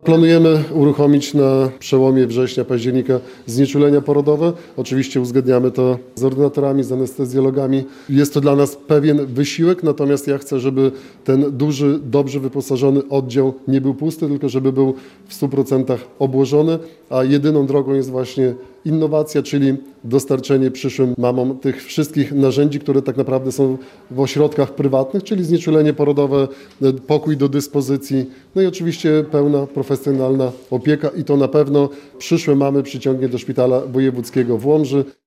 Planujemy uruchomić na przełomie września, października znieczulenia porodowe. Oczywiście uzgadniamy to z ordynatorami, z anestezjologami. Jest to dla nas pewien wysiłek, natomiast ja chcę, żeby ten duży, dobrze wyposażony oddział nie był pusty, tylko żeby był w 100% obłożony, a jedyną drogą jest właśnie innowacja, czyli dostarczenie przyszłym mamom tych wszystkich narzędzi, które tak naprawdę są w ośrodkach prywatnych, czyli znieczulenie porodowe, pokój do dyspozycji, no i oczywiście pełna profesjonalna opieka i to na pewno przyszłe mamy przyciągnie do szpitala wojewódzkiego w Łomży.